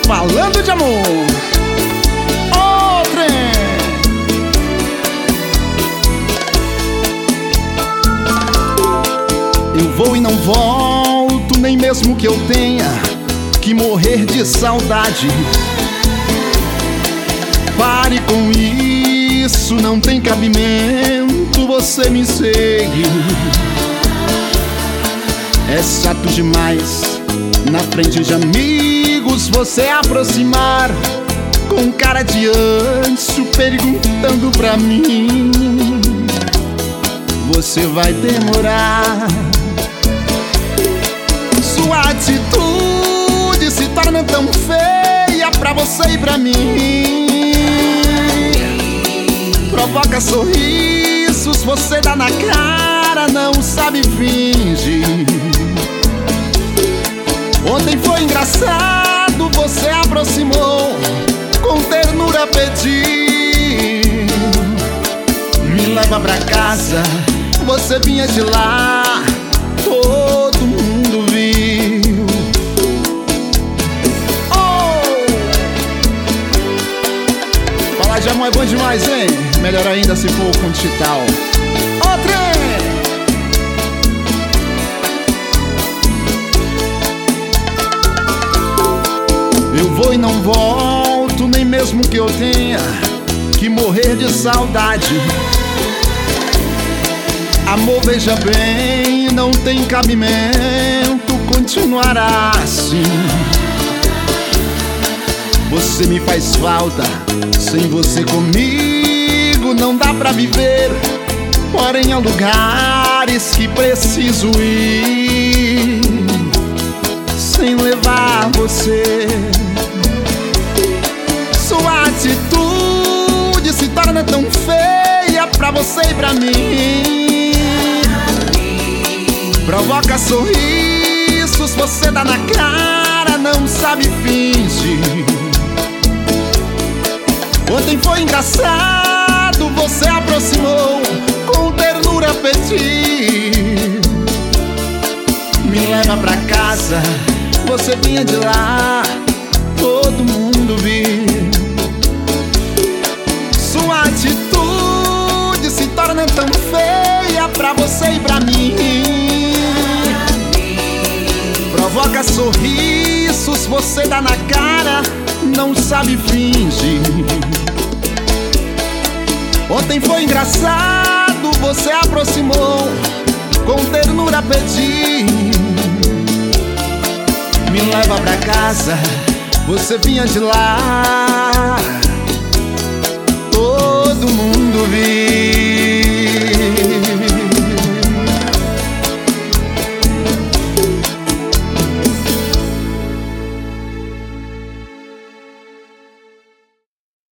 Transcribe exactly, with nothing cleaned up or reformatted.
falando de amor. Ô trem! Eu vou e não volto, nem mesmo que eu tenha que morrer de saudade. Pare com isso, não tem cabimento você me seguir. É chato demais na frente de amigos você aproximar com cara de anjo perguntando pra mim. Você vai demorar. Sua atitude se torna tão feia pra você e pra mim. Provoca sorrisos, você dá na cara, não sabe fingir. Ontem foi engraçado, você aproximou, com ternura pediu. Me leva pra casa, você vinha de lá, todo mundo viu. Oh! Falar de amor é bom demais, hein? Melhor ainda se for com digital. Ó trem! Eu vou e não volto, nem mesmo que eu tenha que morrer de saudade. Amor, veja bem, não tem cabimento continuar assim. Você me faz falta, sem você comigo não dá pra viver. Porém há lugares que preciso ir sem levar você. Sua atitude se torna tão feia pra você e pra mim. Provoca sorrisos, você dá na cara, não sabe fingir. Ontem foi engraçado, você aproximou, com ternura pediu. Me leva pra casa, você vinha de lá, todo mundo viu. Sua atitude se torna tão feia pra você e pra mim. Provoca sorrisos, você dá na cara, não sabe fingir. Ontem foi engraçado, você aproximou, com ternura pediu. Me leva pra casa, você vinha de lá, todo mundo viu.